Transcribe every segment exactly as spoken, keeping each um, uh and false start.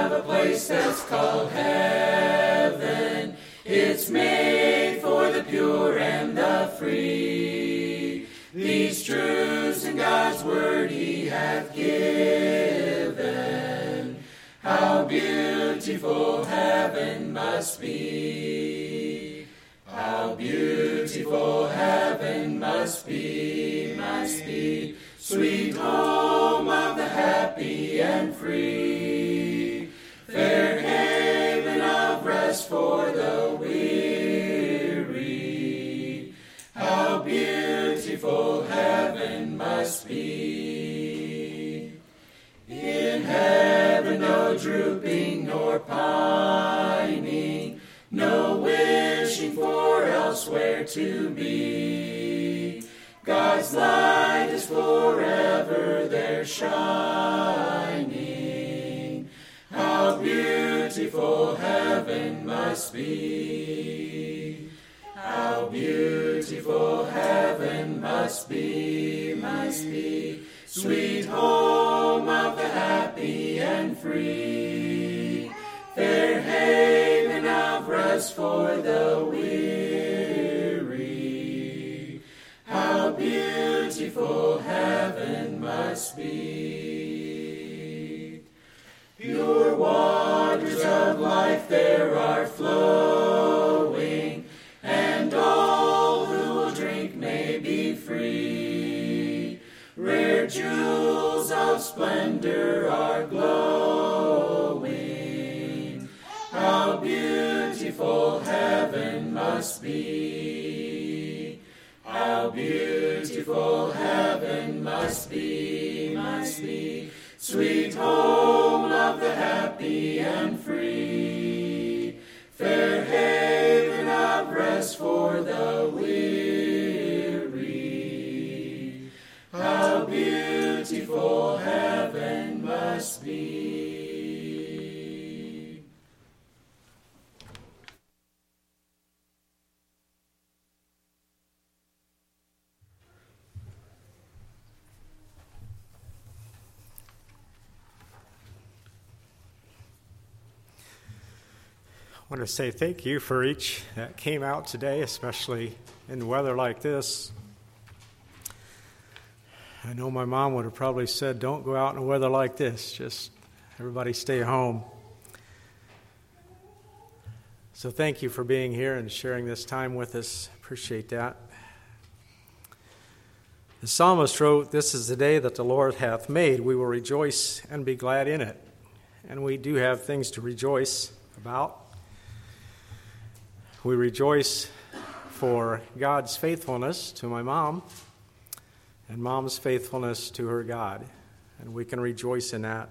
have a place that's called heaven. It's made for the pure and the free. These truths in God's word he hath given. How beautiful heaven must be. How beautiful heaven must be, must be. Sweet home of the happy and free. Fair haven of rest for the weary. How beautiful heaven must be. In heaven no drooping nor pining, no wishing for elsewhere to be. God's light is forever there shining. How beautiful heaven must be. How beautiful heaven must be, must be. Sweet home of the happy and free. Fair haven of rest for the weary. How beautiful heaven must be. Pure waters of life there are flowing, and all who will drink may be free. Rare jewels of splendor are glowing. How beautiful heaven must be. How beautiful heaven must be, must be. Sweet home of the happy and free. Fair haven of rest for the weary. How beautiful heaven must be. I want to say thank you for each that came out today, especially in weather like this. I know my mom would have probably said, don't go out in a weather like this. Just everybody stay home. So thank you for being here and sharing this time with us. Appreciate that. The psalmist wrote, "This is the day that the Lord hath made. We will rejoice and be glad in it." And we do have things to rejoice about. We rejoice for God's faithfulness to my mom and mom's faithfulness to her God. And we can rejoice in that.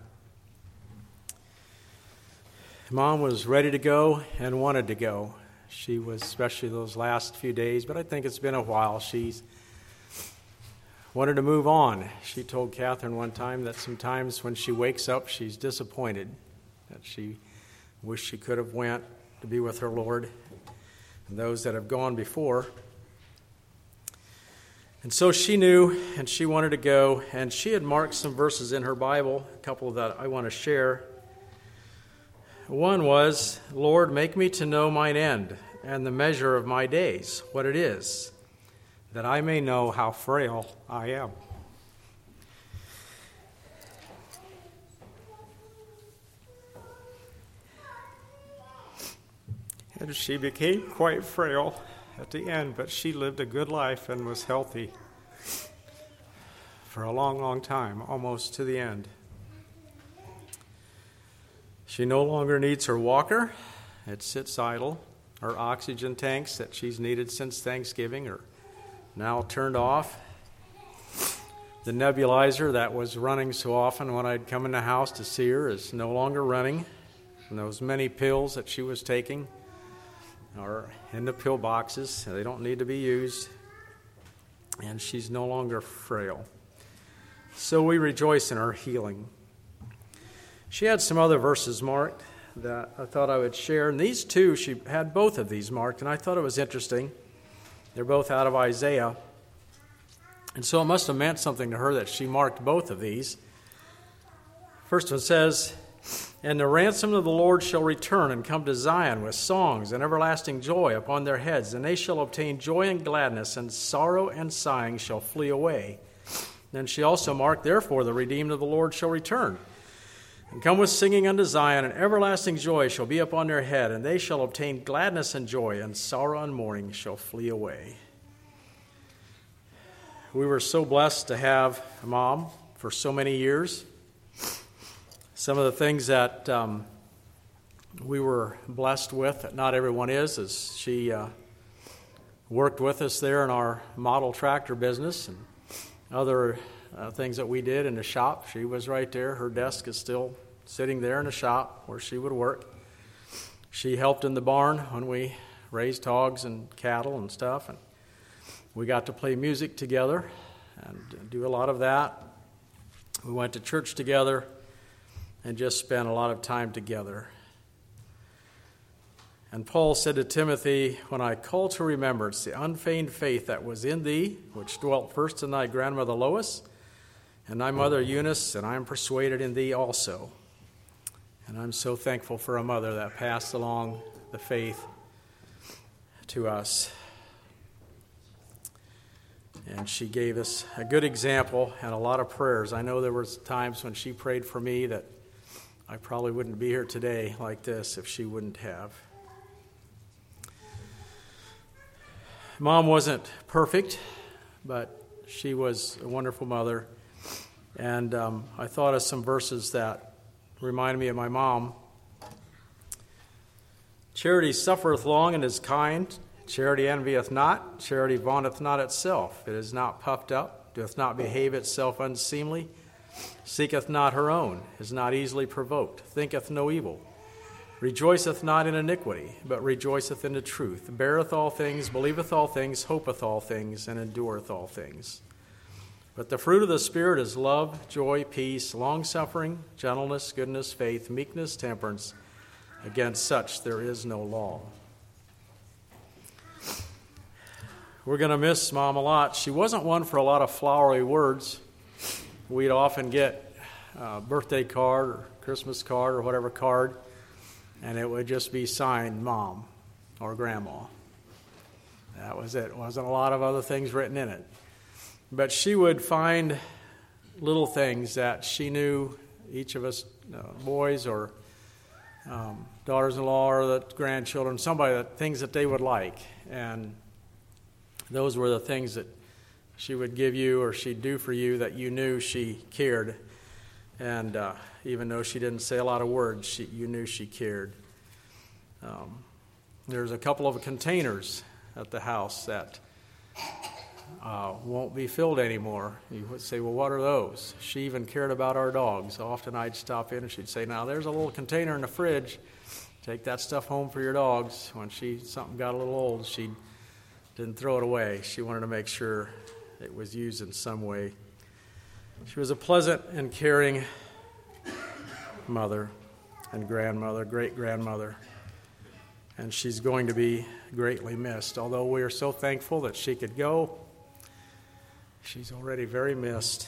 Mom was ready to go and wanted to go. She was, especially those last few days, but I think it's been a while. She's wanted to move on. She told Catherine one time that sometimes when she wakes up, she's disappointed, that she wished she could have went to be with her Lord and those that have gone before. And so she knew, and she wanted to go, and she had marked some verses in her Bible, a couple that I want to share. One was, "Lord, make me to know mine end and the measure of my days, what it is, that I may know how frail I am." And she became quite frail at the end, but she lived a good life and was healthy for a long, long time, almost to the end. She no longer needs her walker. It sits idle. Her oxygen tanks that she's needed since Thanksgiving are now turned off. The nebulizer that was running so often when I'd come in the house to see her is no longer running. And those many pills that she was taking are in the pill boxes. They don't need to be used. And she's no longer frail. So we rejoice in her healing. She had some other verses marked that I thought I would share. And these two, she had both of these marked, and I thought it was interesting. They're both out of Isaiah. And so it must have meant something to her that she marked both of these. First one says, And the ransom of the Lord shall return and come to Zion with songs and everlasting joy upon their heads. And they shall obtain joy and gladness, and sorrow and sighing shall flee away. Then she also marked, therefore the redeemed of the Lord shall return and come with singing unto Zion, and everlasting joy shall be upon their head. And they shall obtain gladness and joy, and sorrow and mourning shall flee away. We were so blessed to have a mom for so many years. Some of the things that um, we were blessed with, that not everyone is, is she uh, worked with us there in our model tractor business and other uh, things that we did in the shop. She was right there. Her desk is still sitting there in the shop where she would work. She helped in the barn when we raised hogs and cattle and stuff, and we got to play music together and do a lot of that. We went to church together and just spent a lot of time together. And Paul said to Timothy, when I call to remembrance the unfeigned faith that was in thee, which dwelt first in thy grandmother Lois, and thy mother Eunice, and I am persuaded in thee also. And I'm so thankful for a mother that passed along the faith to us. And she gave us a good example and a lot of prayers. I know there were times when she prayed for me that I probably wouldn't be here today like this if she wouldn't have. Mom wasn't perfect, but she was a wonderful mother. And um, I thought of some verses that reminded me of my mom. Charity suffereth long and is kind. Charity envieth not. Charity vaunteth not itself. It is not puffed up, doth not behave itself unseemly, seeketh not her own, is not easily provoked, thinketh no evil, rejoiceth not in iniquity, but rejoiceth in the truth, beareth all things, believeth all things, hopeth all things, and endureth all things. But the fruit of the Spirit is love, joy, peace, long-suffering, gentleness, goodness, faith, meekness, temperance. Against such there is no law. We're going to miss Mom a lot. She wasn't one for a lot of flowery words. We'd often get a birthday card or Christmas card or whatever card, and it would just be signed Mom or Grandma. That was it. It wasn't a lot of other things written in it. But she would find little things that she knew each of us, uh, boys or um, daughters-in-law or the grandchildren, somebody, that things that they would like. And those were the things that she would give you or she'd do for you that you knew she cared. And uh, even though she didn't say a lot of words, she, you knew she cared. Um, there's a couple of containers at the house that uh, won't be filled anymore. You would say, well, what are those? She even cared about our dogs. Often I'd stop in and she'd say, now there's a little container in the fridge. Take that stuff home for your dogs. When she something got a little old, she didn't throw it away. She wanted to make sure it was used in some way. She was a pleasant and caring mother and grandmother, great-grandmother. And she's going to be greatly missed. Although we are so thankful that she could go, she's already very missed.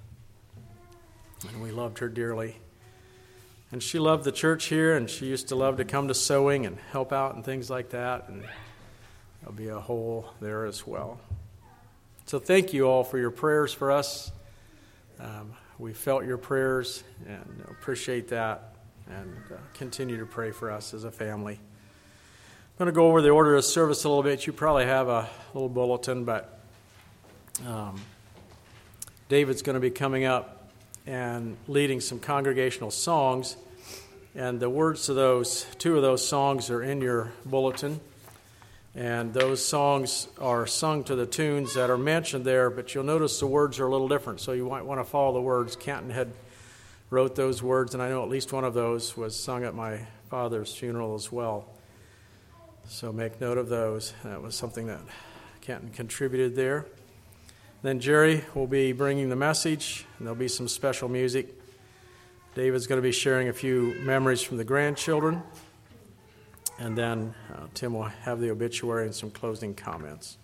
And we loved her dearly. And she loved the church here, and she used to love to come to sewing and help out and things like that. And there'll be a hole there as well. So thank you all for your prayers for us. Um, we felt your prayers and appreciate that, and uh, continue to pray for us as a family. I'm going to go over the order of service a little bit. You probably have a little bulletin, but um, David's going to be coming up and leading some congregational songs, and the words to those, two of those songs are in your bulletin. And those songs are sung to the tunes that are mentioned there, but you'll notice the words are a little different, so you might want to follow the words. Canton had wrote those words, and I know at least one of those was sung at my father's funeral as well. So make note of those. That was something that Canton contributed there. Then Jerry will be bringing the message, and there'll be some special music. David's going to be sharing a few memories from the grandchildren. And then uh, Tim will have the obituary and some closing comments.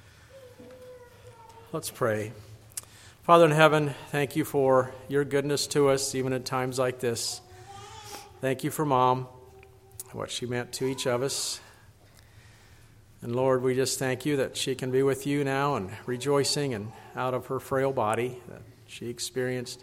Let's pray. Father in heaven, thank you for your goodness to us, even at times like this. Thank you for Mom, what she meant to each of us. And Lord, we just thank you that she can be with you now and rejoicing and out of her frail body that she experienced.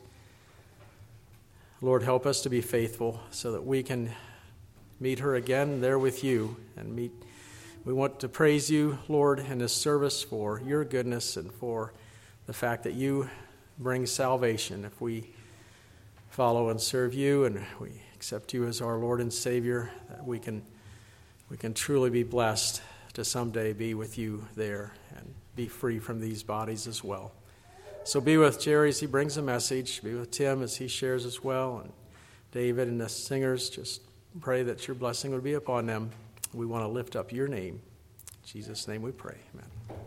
Lord, help us to be faithful so that we can meet her again there with you and meet. We want to praise you, Lord, in this service for your goodness and for the fact that you bring salvation if we follow and serve you and we accept you as our Lord and Savior, that we can we can truly be blessed to someday be with you there and be free from these bodies as well. So be with Jerry as he brings a message. Be with Tim as he shares as well. And David and the singers, just pray that your blessing would be upon them. We want to lift up your name. In Jesus' name we pray. Amen.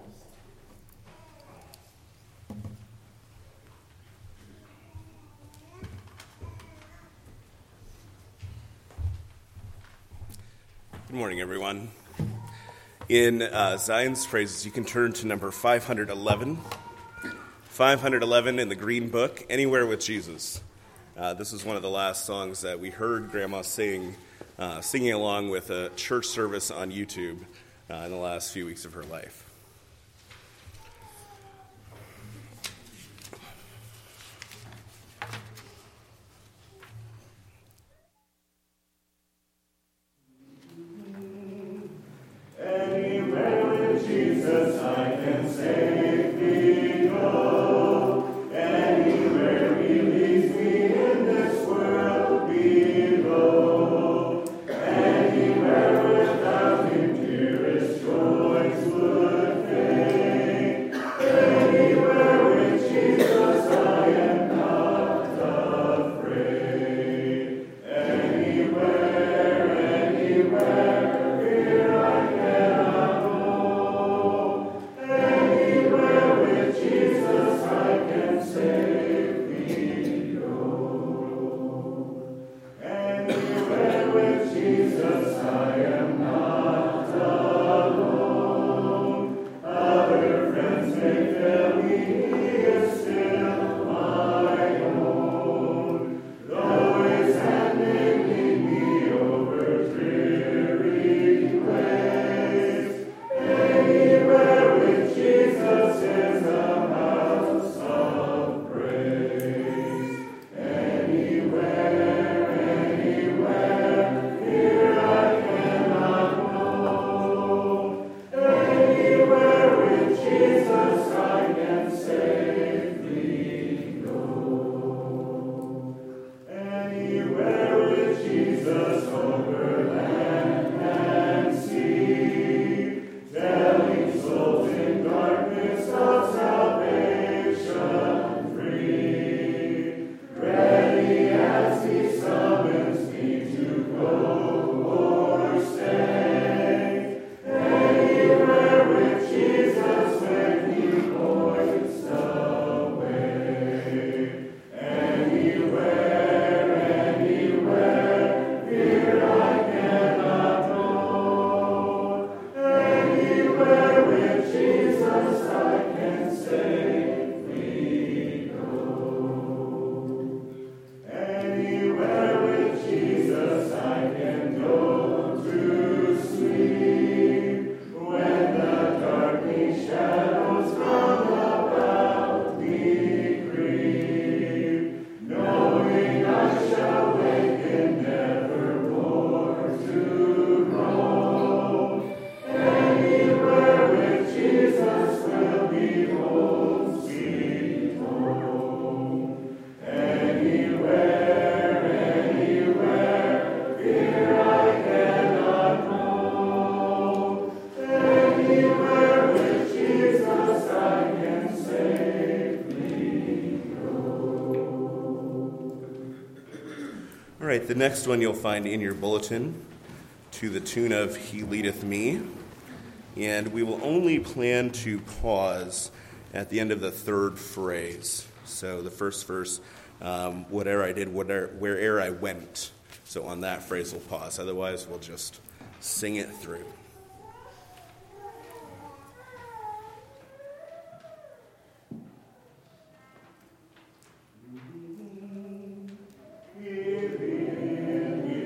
Good morning, everyone. In uh, Zion's Praises, you can turn to number five hundred eleven. five hundred eleven in the Green Book, Anywhere with Jesus. Uh, this is one of the last songs that we heard Grandma sing, uh, singing along with a church service on YouTube uh, in the last few weeks of her life. All right, the next one you'll find in your bulletin, To the Tune of He Leadeth Me. And we will only plan to pause at the end of the third phrase. So the first verse, um, whatever I did, whatever, where'er I went. So on that phrase we'll pause. Otherwise, we'll just sing it through. Give in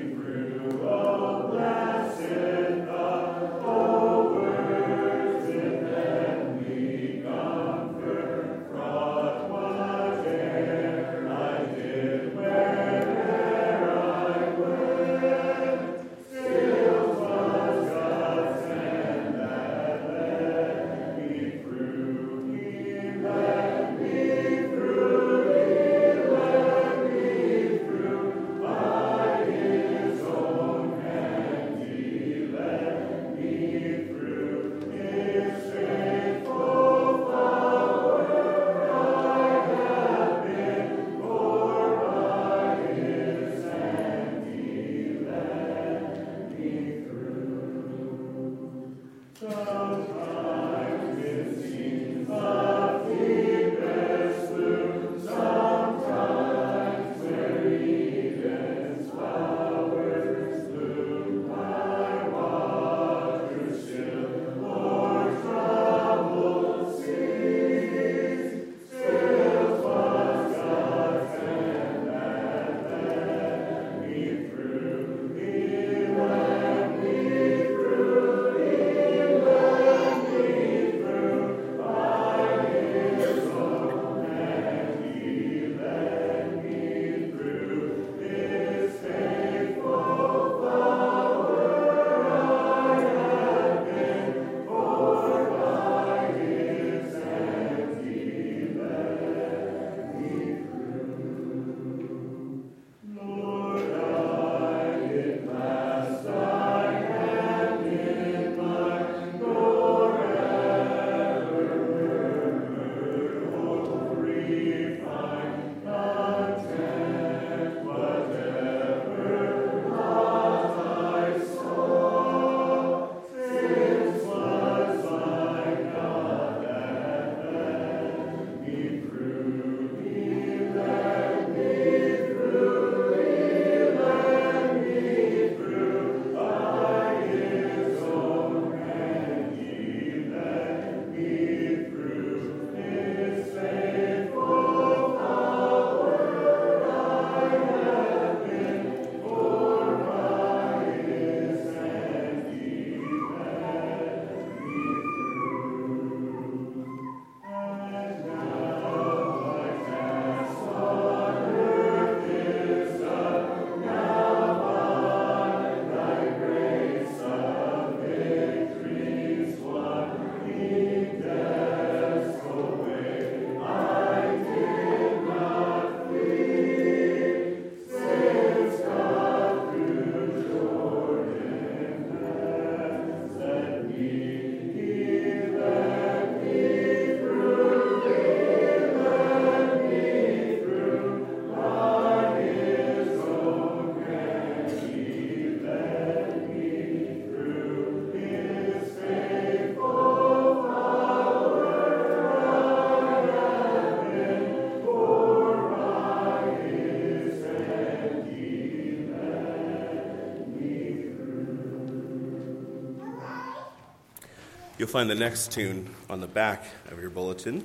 You'll find the next tune on the back of your bulletin.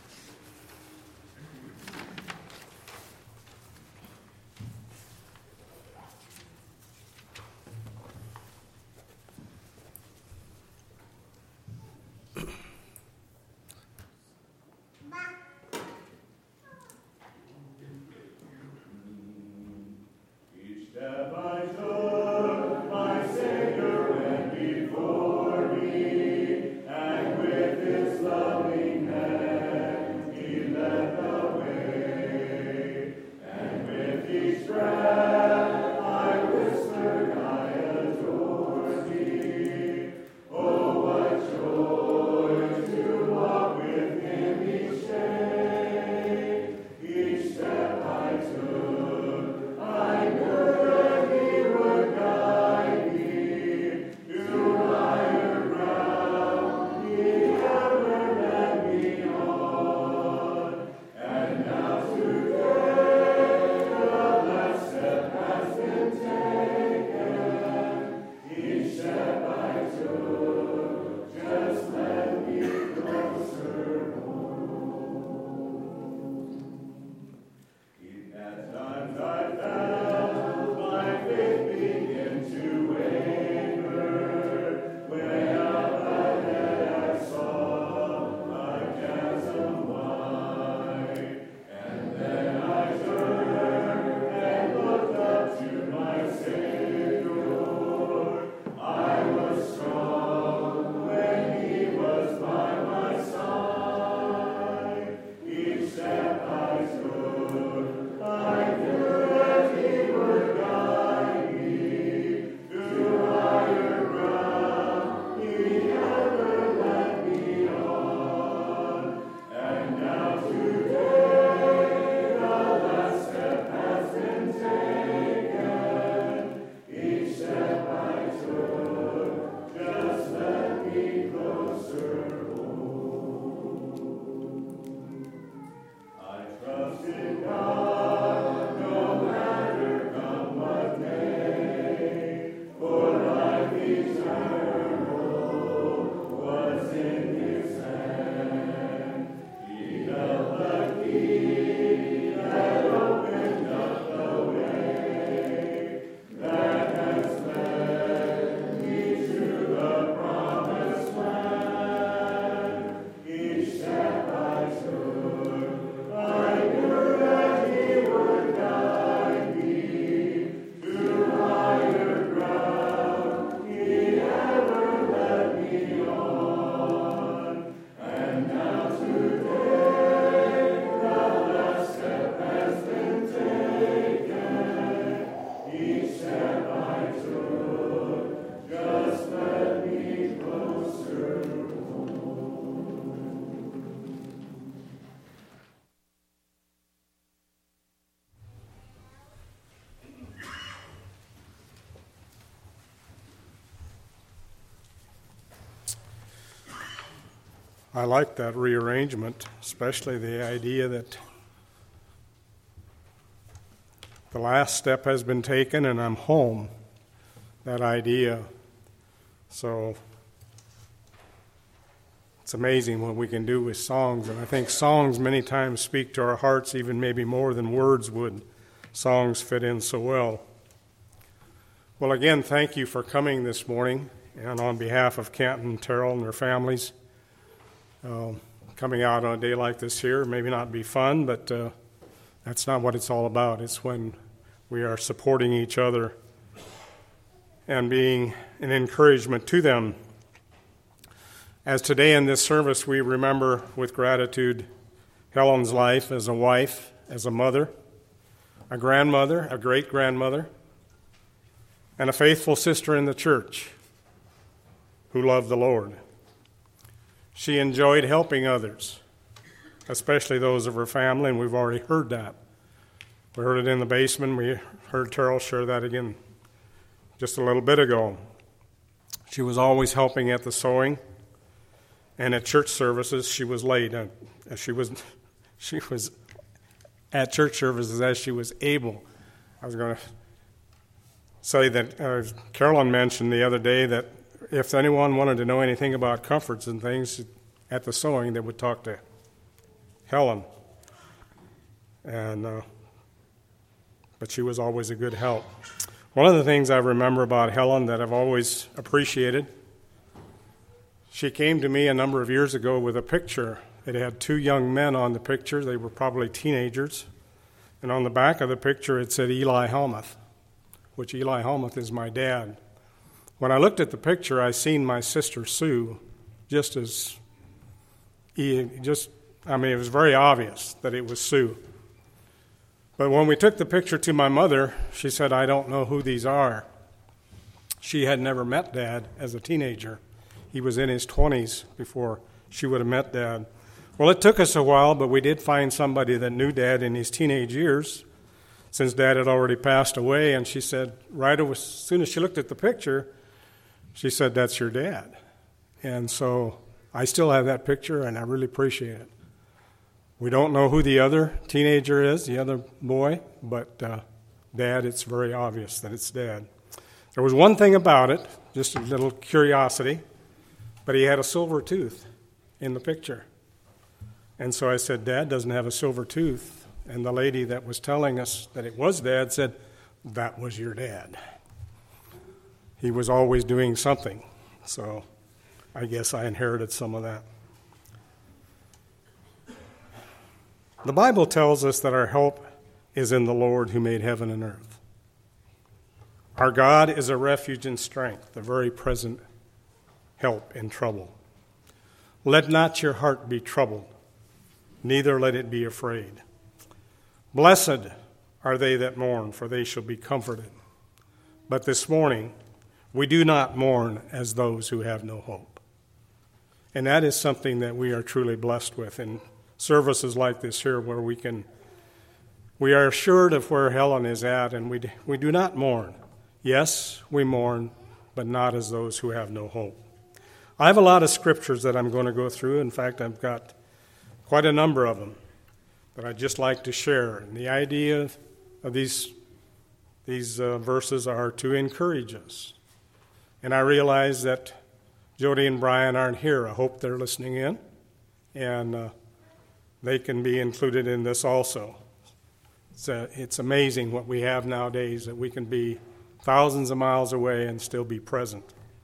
I like that rearrangement, especially the idea that the last step has been taken and I'm home. That idea. So it's amazing what we can do with songs. And I think songs many times speak to our hearts even maybe more than words would. Songs fit in so well. Well, again, thank you for coming this morning. And on behalf of Kent and Terrell and their families, uh, coming out on a day like this here, maybe not be fun, but uh, that's not what it's all about. It's when we are supporting each other and being an encouragement to them. As today in this service we remember with gratitude Helen's life as a wife, as a mother, a grandmother, a great-grandmother, and a faithful sister in the church who loved the Lord. She enjoyed helping others, especially those of her family, and we've already heard that. We heard it in the basement. We heard Terrell share that again just a little bit ago. She was always helping at the sewing, and at church services she was late. Uh, she was she was at church services as she was able. I was going to say that uh, Carolyn mentioned the other day that if anyone wanted to know anything about comforts and things at the sewing, they would talk to Helen. And uh, but she was always a good help. One of the things I remember about Helen that I've always appreciated, she came to me a number of years ago with a picture. It had two young men on the picture. They were probably teenagers. And on the back of the picture it said Eli Helmuth, which Eli Helmuth is my dad. When I looked at the picture, I seen my sister Sue, just as, just, I mean, it was very obvious that it was Sue. But when we took the picture to my mother, she said, I don't know who these are. She had never met Dad as a teenager. He was in his twenties before she would have met Dad. Well, it took us a while, but we did find somebody that knew Dad in his teenage years, since Dad had already passed away. And she said, right as soon as she looked at the picture, she said, that's your dad. And so I still have that picture, and I really appreciate it. We don't know who the other teenager is, the other boy, but uh, Dad, it's very obvious that it's Dad. There was one thing about it, just a little curiosity, but he had a silver tooth in the picture. And so I said, Dad doesn't have a silver tooth. And the lady that was telling us that it was Dad said, that was your dad. He was always doing something. So I guess I inherited some of that. The Bible tells us that our help is in the Lord who made heaven and earth. Our God is a refuge and strength, a very present help in trouble. Let not your heart be troubled, neither let it be afraid. Blessed are they that mourn, for they shall be comforted. But this morning we do not mourn as those who have no hope. And that is something that we are truly blessed with in services like this here, where we can, we are assured of where Helen is at, and we we do not mourn. Yes, we mourn, but not as those who have no hope. I have a lot of scriptures that I'm going to go through. In fact, I've got quite a number of them that I'd just like to share. And the idea of, of these these uh, verses are to encourage us. And I realize that Jody and Brian aren't here. I hope they're listening in, and uh, they can be included in this also. It's, uh, it's amazing what we have nowadays, that we can be thousands of miles away and still be present.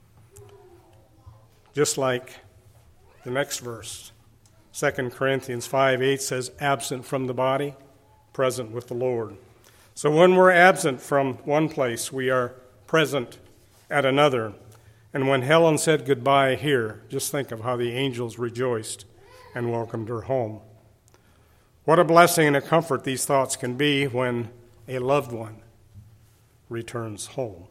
Just like the next verse, Second Corinthians five eight says, absent from the body, present with the Lord. So when we're absent from one place, we are present at another. And when Helen said goodbye here, just think of how the angels rejoiced and welcomed her home. What a blessing and a comfort these thoughts can be when a loved one returns home.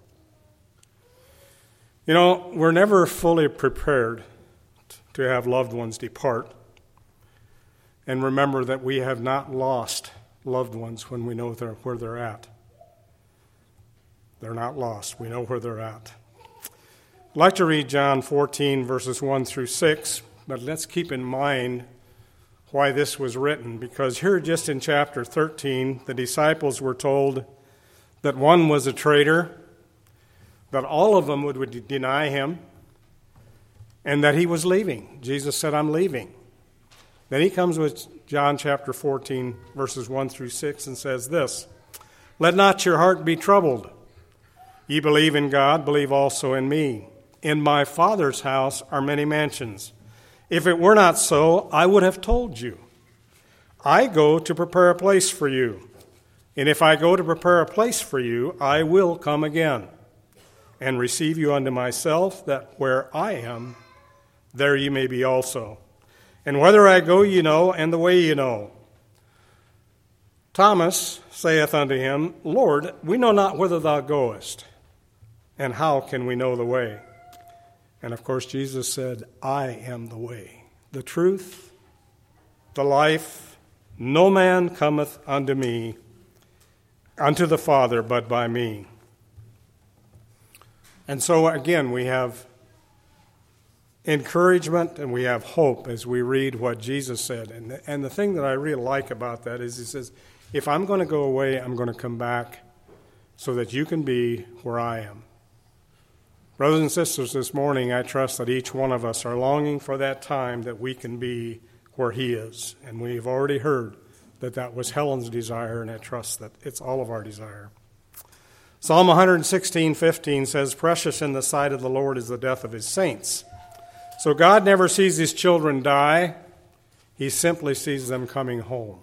You know, we're never fully prepared to have loved ones depart. And remember that we have not lost loved ones when we know they're, where they're at. They're not lost. We know where they're at. I'd like to read John fourteen, verses one through six, but let's keep in mind why this was written, because here just in chapter thirteen, the disciples were told that one was a traitor, that all of them would, would deny him, and that he was leaving. Jesus said, I'm leaving. Then he comes with John chapter fourteen, verses one through six, and says this, let not your heart be troubled. Ye believe in God, believe also in me. In my Father's house are many mansions. If it were not so, I would have told you. I go to prepare a place for you. And if I go to prepare a place for you, I will come again and receive you unto myself, that where I am, there ye may be also. And whither I go ye know, and the way ye know. Thomas saith unto him, Lord, we know not whither thou goest, and how can we know the way? And of course Jesus said, I am the way, the truth, the life. No man cometh unto me, unto the Father, but by me. And so again, we have encouragement and we have hope as we read what Jesus said. And the, and the thing that I really like about that is he says, if I'm going to go away, I'm going to come back so that you can be where I am. Brothers and sisters, this morning I trust that each one of us are longing for that time that we can be where he is. And we've already heard that that was Helen's desire, and I trust that it's all of our desire. Psalm one sixteen fifteen says, "Precious in the sight of the Lord is the death of his saints." So God never sees his children die. He simply sees them coming home.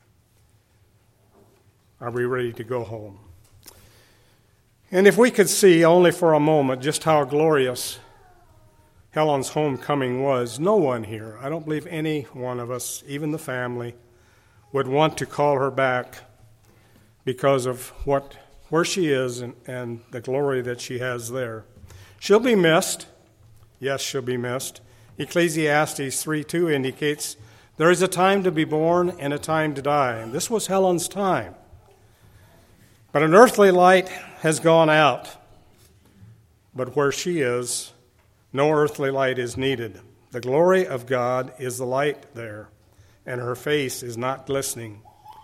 Are we ready to go home? And if we could see only for a moment just how glorious Helen's homecoming was, no one here, I don't believe any one of us, even the family, would want to call her back because of what where she is and, and the glory that she has there. She'll be missed. Yes, she'll be missed. Ecclesiastes three two indicates there is a time to be born and a time to die. And this was Helen's time. But an earthly light has gone out. But where she is, no earthly light is needed. The glory of God is the light there, and her face is not glistening.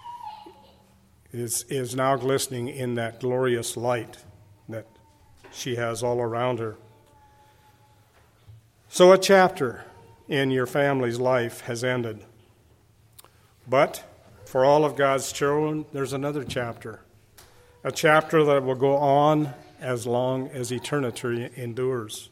Is is now glistening in that glorious light that she has all around her. So a chapter in your family's life has ended. But for all of God's children, there's another chapter. A chapter that will go on as long as eternity endures.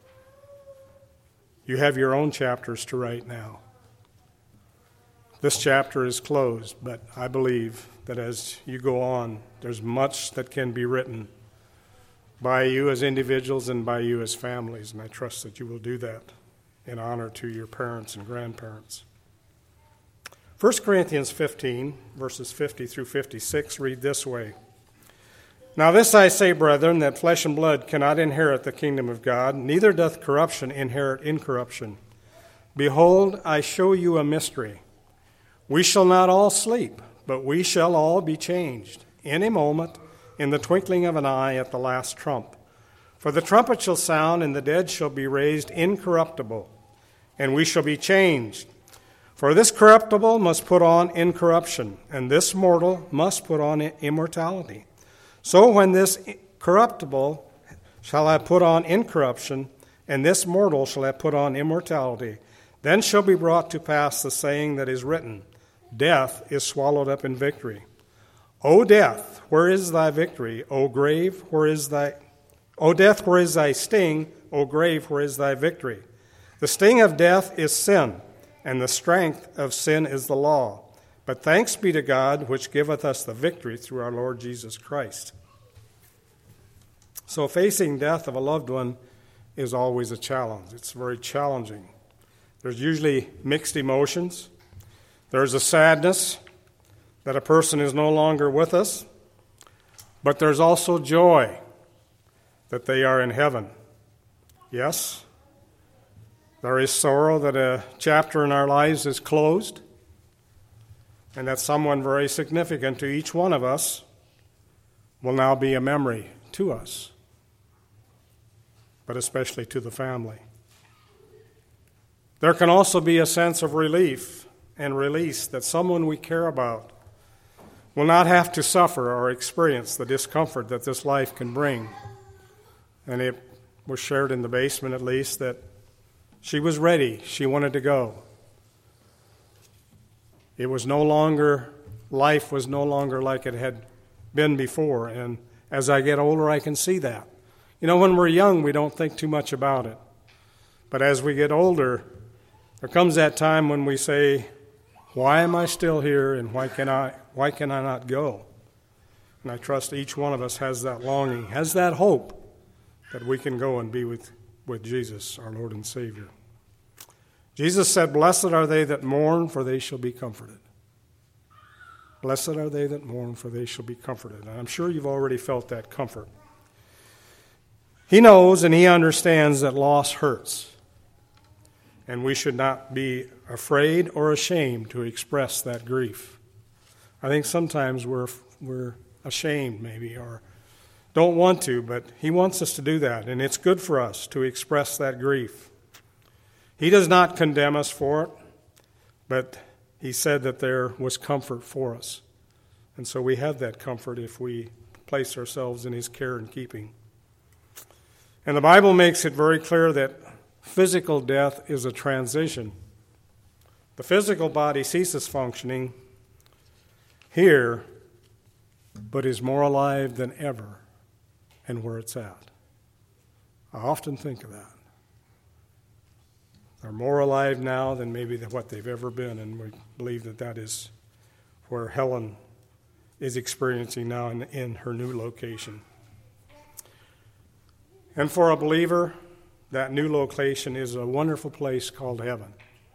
You have your own chapters to write now. This chapter is closed, but I believe that as you go on, there's much that can be written by you as individuals and by you as families, and I trust that you will do that in honor to your parents and grandparents. First Corinthians fifteen, verses fifty through fifty-six read this way. "Now this I say, brethren, that flesh and blood cannot inherit the kingdom of God, neither doth corruption inherit incorruption. Behold, I show you a mystery. We shall not all sleep, but we shall all be changed, in a moment, in the twinkling of an eye, at the last trump. For the trumpet shall sound, and the dead shall be raised incorruptible, and we shall be changed. For this corruptible must put on incorruption, and this mortal must put on immortality. So when this corruptible shall have put on incorruption, and this mortal shall have put on immortality, then shall be brought to pass the saying that is written, Death is swallowed up in victory. O death, where is thy victory? O grave, where is thy O death, where is thy sting? O grave, where is thy victory? The sting of death is sin, and the strength of sin is the law. But thanks be to God, which giveth us the victory through our Lord Jesus Christ." So facing death of a loved one is always a challenge. It's very challenging. There's usually mixed emotions. There's a sadness that a person is no longer with us, but there's also joy that they are in heaven. Yes, there is sorrow that a chapter in our lives is closed, and that someone very significant to each one of us will now be a memory to us, but especially to the family. There can also be a sense of relief and release that someone we care about will not have to suffer or experience the discomfort that this life can bring. And it was shared in the basement, at least, that she was ready. She wanted to go. It was no longer, life was no longer like it had been before. And as I get older, I can see that. You know, when we're young, we don't think too much about it. But as we get older, there comes that time when we say, why am I still here, and why can I why can I not go? And I trust each one of us has that longing, has that hope that we can go and be with, with Jesus, our Lord and Savior. Jesus said, "Blessed are they that mourn, for they shall be comforted." Blessed are they that mourn, for they shall be comforted. And I'm sure you've already felt that comfort. He knows and he understands that loss hurts. And we should not be afraid or ashamed to express that grief. I think sometimes we're we're ashamed maybe or don't want to, but he wants us to do that, and it's good for us to express that grief. He does not condemn us for it, but he said that there was comfort for us. And so we have that comfort if we place ourselves in his care and keeping. And the Bible makes it very clear that physical death is a transition. The physical body ceases functioning here, but is more alive than ever and where it's at. I often think of that. They're more alive now than maybe what they've ever been, and we believe that that is where Helen is experiencing now in, in her new location. And for a believer, that new location is a wonderful place called heaven.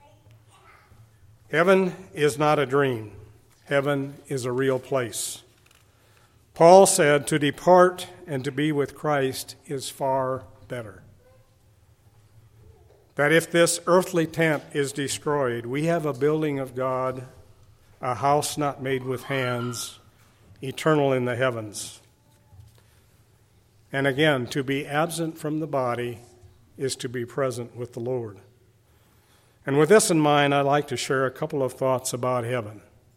Heaven is not a dream. Heaven is a real place. Paul said, to depart and to be with Christ is far better. That if this earthly tent is destroyed, we have a building of God, a house not made with hands, eternal in the heavens. And again, to be absent from the body is to be present with the Lord. And with this in mind, I'd like to share a couple of thoughts about heaven.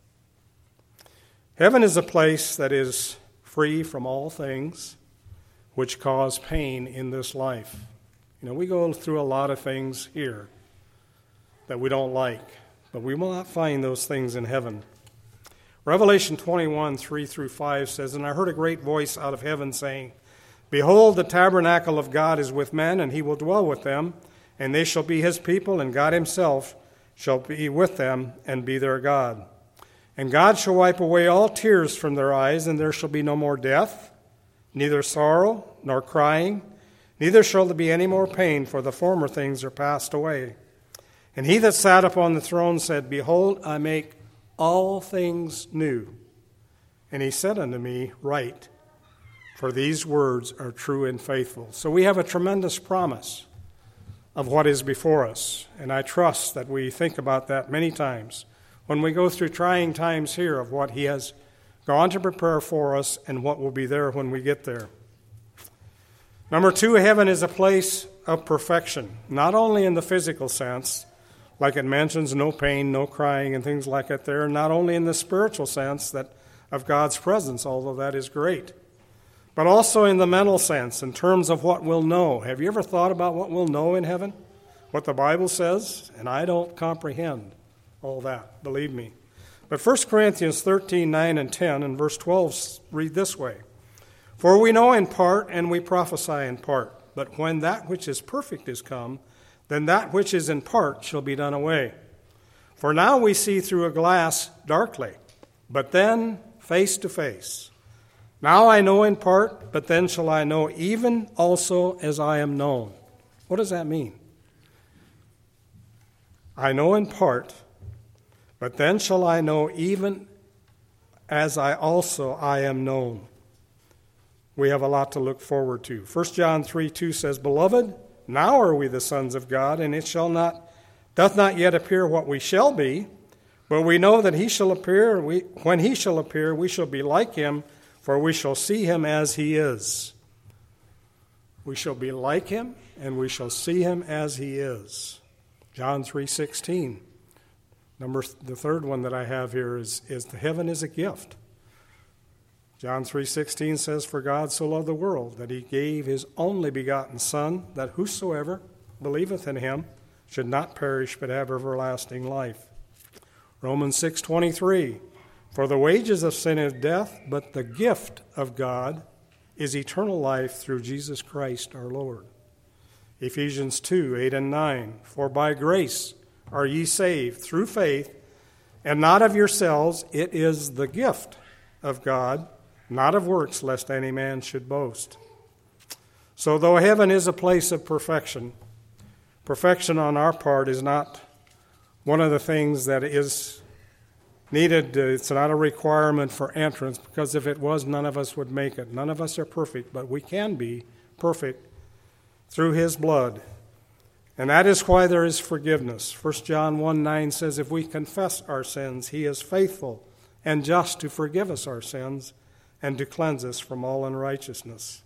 Heaven is a place that is free from all things which cause pain in this life. You know, we go through a lot of things here that we don't like, but we will not find those things in heaven. Revelation twenty-one, three through five says, and I heard a great voice out of heaven saying, behold, the tabernacle of God is with men, and he will dwell with them, and they shall be his people, and God himself shall be with them and be their God. And God shall wipe away all tears from their eyes, and there shall be no more death, neither sorrow nor crying, neither shall there be any more pain, for the former things are passed away. And he that sat upon the throne said, behold, I make all things new. And he said unto me, write, for these words are true and faithful. So we have a tremendous promise of what is before us, and I trust that we think about that many times when we go through trying times here of what he has gone to prepare for us and what will be there when we get there. Number two, heaven is a place of perfection, not only in the physical sense, like it mentions no pain, no crying, and things like that there, not only in the spiritual sense that of God's presence, although that is great, but also in the mental sense, in terms of what we'll know. Have you ever thought about what we'll know in heaven? What the Bible says? And I don't comprehend all that, believe me. But First Corinthians thirteen, nine and ten and verse twelve read this way. For we know in part, and we prophesy in part. But when that which is perfect is come, then that which is in part shall be done away. For now we see through a glass darkly, but then face to face. Now I know in part, but then shall I know even also as I am known. What does that mean? I know in part, but then shall I know even as I also I am known. We have a lot to look forward to. First John three two says, beloved, now are we the sons of God, and it shall not, doth not yet appear what we shall be, but we know that he shall appear, we, when he shall appear, we shall be like him, for we shall see him as he is. We shall be like him, and we shall see him as he is. John three sixteen. Number the third one that I have here is, is the heaven is a gift. John three sixteen says, for God so loved the world that he gave his only begotten Son, that whosoever believeth in him should not perish but have everlasting life. Romans six twenty-three, for the wages of sin is death, but the gift of God is eternal life through Jesus Christ our Lord. Ephesians two, eight and nine, for by grace are ye saved through faith, and not of yourselves, it is the gift of God, not of works, lest any man should boast. So though heaven is a place of perfection, perfection on our part is not one of the things that is needed. It's not a requirement for entrance, because if it was, none of us would make it. None of us are perfect, but we can be perfect through his blood. And that is why there is forgiveness. First John one nine says, if we confess our sins, he is faithful and just to forgive us our sins and to cleanse us from all unrighteousness.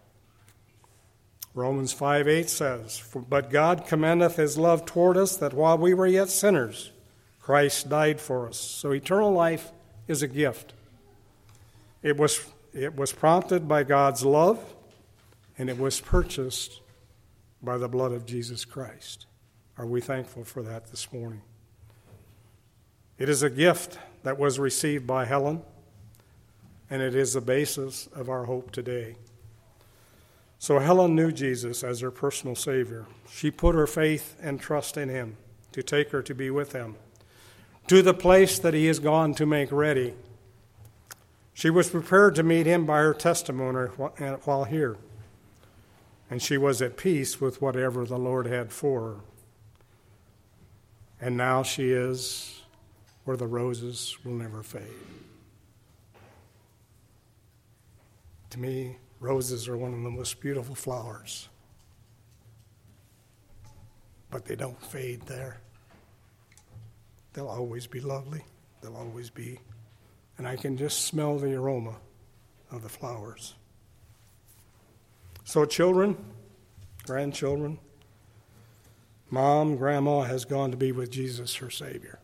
Romans five eight says, but God commendeth his love toward us, that while we were yet sinners, Christ died for us. So eternal life is a gift. It was, it was prompted by God's love, and it was purchased by the blood of Jesus Christ. Are we thankful for that this morning? It is a gift that was received by Helen, and it is the basis of our hope today. So Helen knew Jesus as her personal Savior. She put her faith and trust in him to take her to be with him, to the place that he has gone to make ready. She was prepared to meet him by her testimony while here, and she was at peace with whatever the Lord had for her. And now she is where the roses will never fade. To me, roses are one of the most beautiful flowers, but they don't fade there. They'll always be lovely. They'll always be, and I can just smell the aroma of the flowers. So children, grandchildren, Mom, Grandma has gone to be with Jesus, her Savior.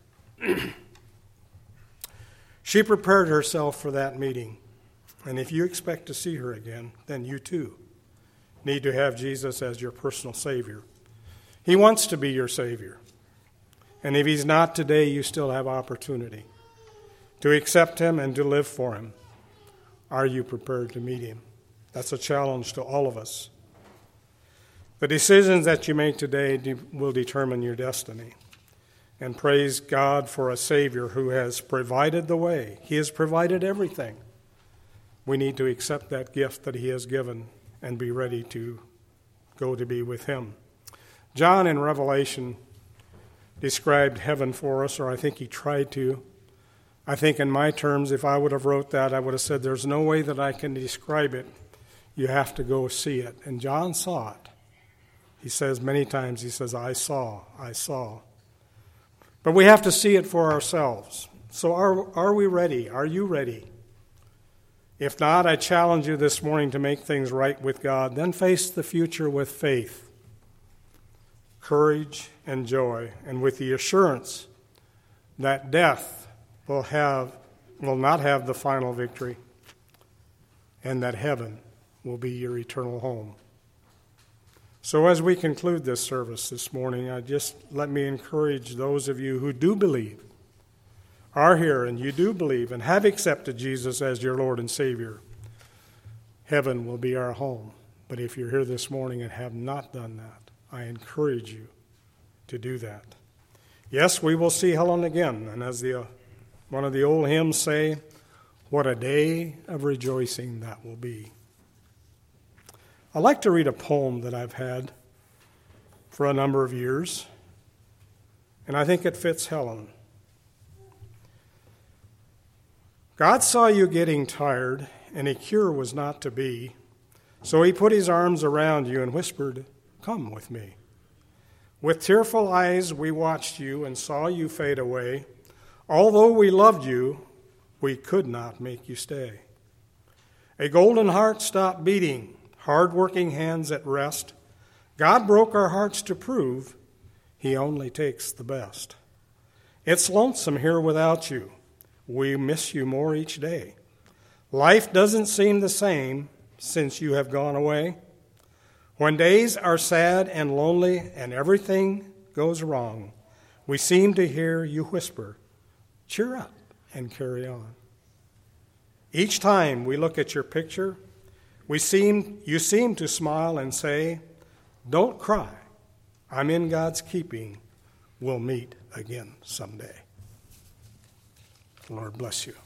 She prepared herself for that meeting. And if you expect to see her again, then you too need to have Jesus as your personal Savior. He wants to be your Savior. And if he's not today, you still have opportunity to accept him and to live for him. Are you prepared to meet him? That's a challenge to all of us. The decisions that you make today de- will determine your destiny. And praise God for a Savior who has provided the way. He has provided everything. We need to accept that gift that he has given and be ready to go to be with him. John in Revelation described heaven for us, or I think he tried to. I think in my terms, if I would have wrote that, I would have said, there's no way that I can describe it. You have to go see it. And John saw it. He says many times, he says, I saw, I saw. But we have to see it for ourselves. So are, are we ready? Are you ready? If not, I challenge you this morning to make things right with God. Then face the future with faith, courage, and joy, and with the assurance that death will have will not have the final victory, and that heaven will be your eternal home. So as we conclude this service this morning, I just let me encourage those of you who do believe, are here and you do believe and have accepted Jesus as your Lord and Savior. Heaven will be our home. But if you're here this morning and have not done that, I encourage you to do that. Yes, we will see Helen again. And as the uh, one of the old hymns say, what a day of rejoicing that will be. I'd like to read a poem that I've had for a number of years, and I think it fits Helen. God saw you getting tired, and a cure was not to be, so he put his arms around you and whispered, come with me. With tearful eyes we watched you and saw you fade away. Although we loved you, we could not make you stay. A golden heart stopped beating, hard-working hands at rest. God broke our hearts to prove he only takes the best. It's lonesome here without you. We miss you more each day. Life doesn't seem the same since you have gone away. When days are sad and lonely and everything goes wrong, we seem to hear you whisper, cheer up and carry on. Each time we look at your picture, we seem you seem to smile and say, don't cry. I'm in God's keeping. We'll meet again someday. Lord bless you.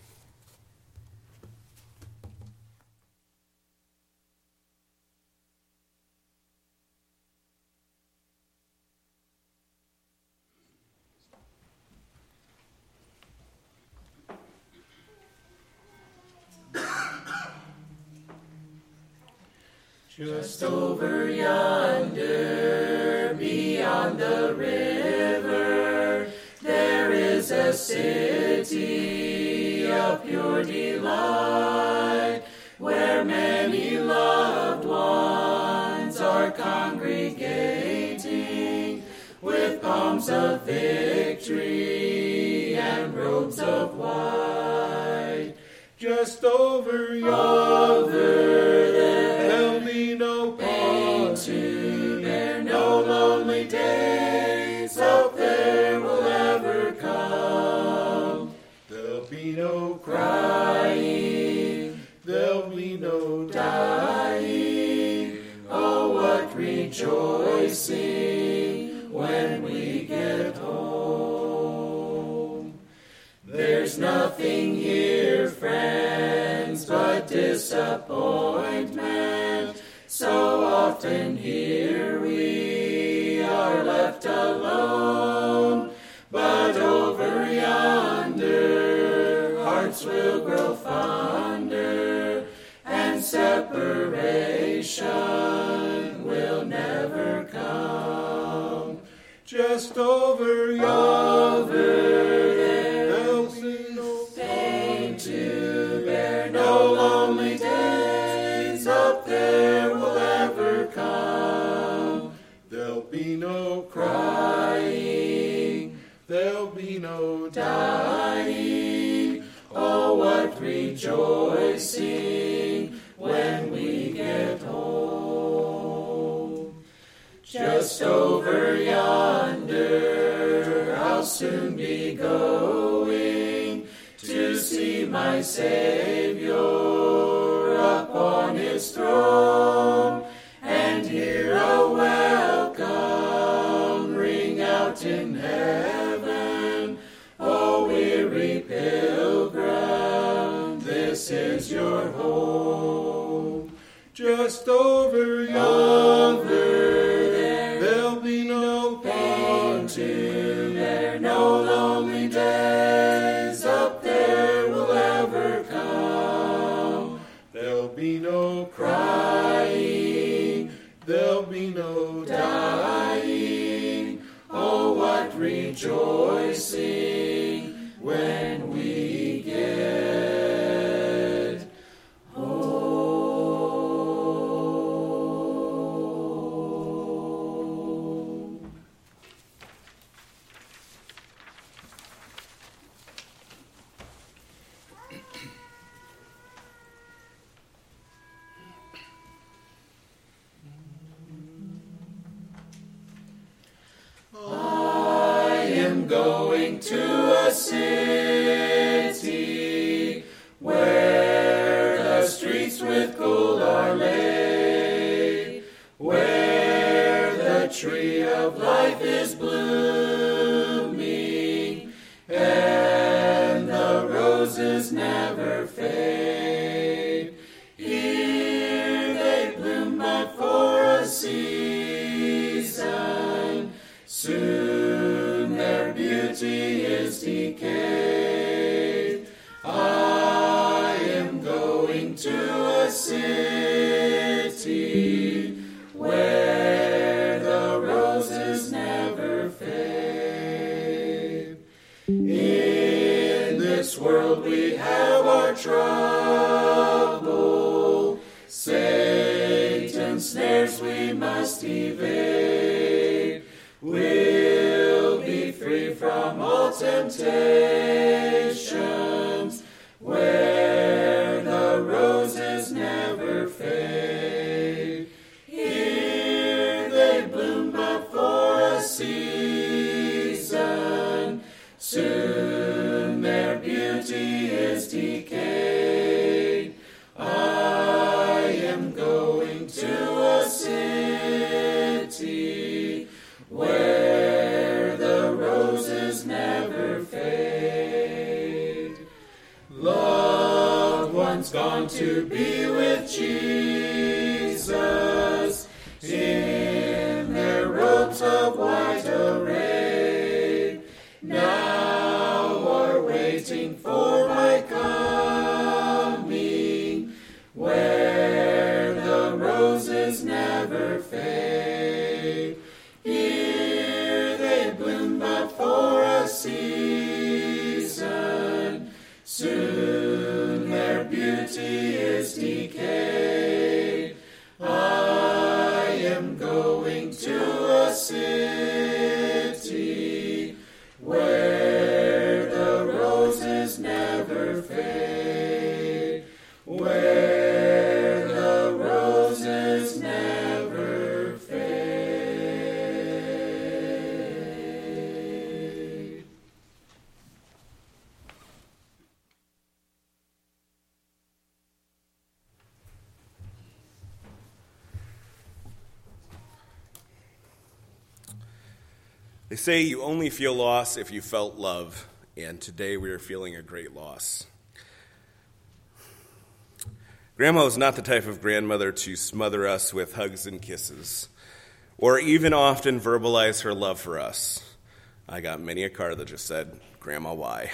Just over yonder, beyond the river, there is a city of pure delight, where many loved ones are congregating, with palms of victory and robes of white. Just over yonder, there no rejoicing when we get home. There's nothing here, friends, but disappointment. So often here we are left alone, but over yonder hearts will grow fonder, and separation will never come. Just over yonder there'll be no pain to bear, no lonely days up there will ever come. There'll be no Crying, there'll be no dying, oh what rejoicing when we get home. Just over yonder I'll soon be going to see my Savior upon his throne, and hear a welcome ring out in heaven. O weary pilgrim, this is your home. just over yonder there'll be no Pain to bear, no lonely days up there will ever come. There'll be no Crying, there'll be no dying, oh what rejoicing when we get home. I am going to a city where the streets with gold are laid, where the tree of life is blooming, and the roses never fade. Here they bloom but for a season, soon their beauty is decayed. I am going to a city where the roses never fade. In this world we have our trouble, Satan's snares we must evade. We'll be free from all temptations where the roses never fade. Here they bloom but for a season, soon their beauty is decayed. I am going to a city where the roses never fade. Loved ones gone to be with Jesus, in their robes of white array, now are waiting for my coming, where the roses never fade. Here they bloom but for a season, soon their beauty is decayed. I am going to a city where the roses never fade, where the roses never They say you only feel loss if you felt love, and today we are feeling a great loss. Grandma was not the type of grandmother to smother us with hugs and kisses, or even often verbalize her love for us. I got many a card that just said, "Grandma, why?"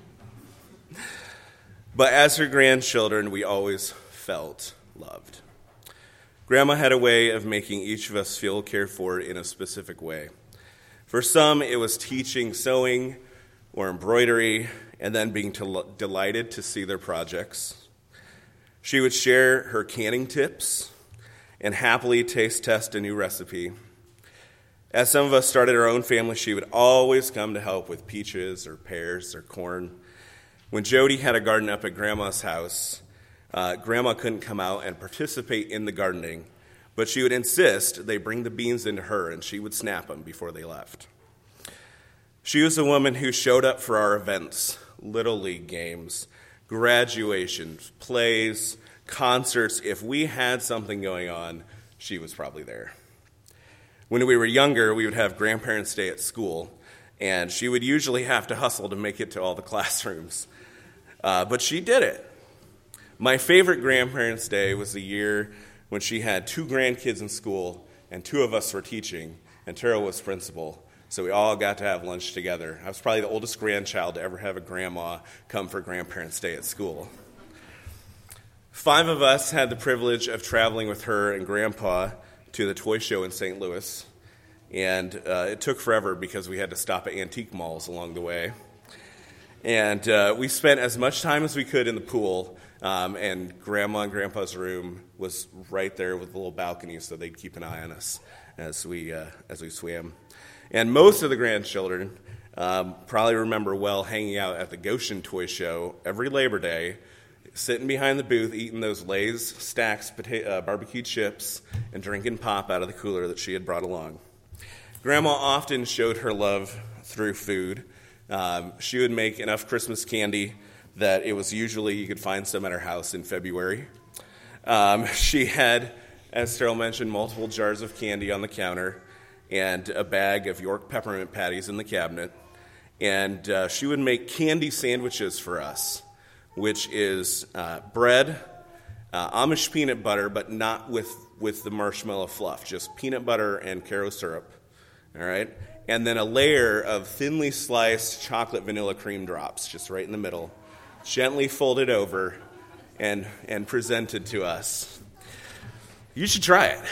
But as her grandchildren, we always felt loved. Grandma had a way of making each of us feel cared for in a specific way. For some, it was teaching sewing or embroidery and then being del- delighted to see their projects. She would share her canning tips and happily taste test a new recipe. As some of us started our own family, she would always come to help with peaches or pears or corn. When Jody had a garden up at Grandma's house, uh, Grandma couldn't come out and participate in the gardening, but she would insist they bring the beans into her, and she would snap them before they left. She was a woman who showed up for our events, Little League games, graduations, plays, concerts. If we had something going on, she was probably there. When we were younger, we would have Grandparents' Day at school, and she would usually have to hustle to make it to all the classrooms. Uh, but she did it. My favorite Grandparents' Day was the year when she had two grandkids in school, and two of us were teaching, and Tara was principal. So we all got to have lunch together. I was probably the oldest grandchild to ever have a grandma come for Grandparents' Day at school. Five of us had the privilege of traveling with her and Grandpa to the toy show in Saint Louis. And uh, it took forever because we had to stop at antique malls along the way. And uh, we spent as much time as we could in the pool. Um, and Grandma and Grandpa's room was right there with a little balcony, so they'd keep an eye on us as we uh, as we swam. And most of the grandchildren um, probably remember well hanging out at the Goshen Toy Show every Labor Day, sitting behind the booth, eating those Lay's Stacks potato, uh, barbecue chips, and drinking pop out of the cooler that she had brought along. Grandma often showed her love through food. Um, she would make enough Christmas candy that it was usually you could find some at her house in February. Um, she had, as Terrell mentioned, multiple jars of candy on the counter and a bag of York peppermint patties in the cabinet. And uh, she would make candy sandwiches for us, which is uh, bread, uh, Amish peanut butter, but not with, with the marshmallow fluff, just peanut butter and Caro syrup, all right? And then a layer of thinly sliced chocolate vanilla cream drops, just right in the middle, gently folded over and, and presented to us. You should try it.